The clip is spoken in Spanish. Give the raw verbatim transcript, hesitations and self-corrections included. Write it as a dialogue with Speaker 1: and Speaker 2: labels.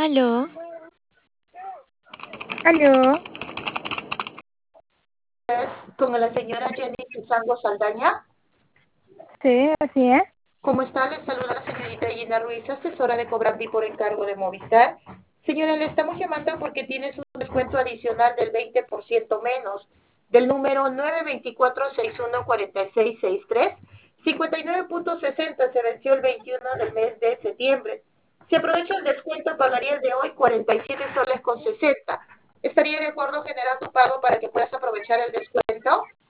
Speaker 1: Aló,
Speaker 2: Aló,
Speaker 3: Con la señora Jenny Chuzango Saldaña.
Speaker 2: sí, así es.
Speaker 3: ¿Cómo está? Le saluda la señorita Gina Ruiz, asesora de Cobrandi por encargo de Movistar. Señora, le estamos llamando porque tienes un descuento adicional del veinte por ciento menos del número nueve dos cuatro seis uno cuatro seis seis tres. cincuenta y nueve punto sesenta se venció el veintiuno del mes de septiembre. Si aprovecha el descuento, pagaría el de hoy cuarenta y siete soles con sesenta. ¿Estaría de acuerdo generar tu pago para que puedas aprovechar el descuento?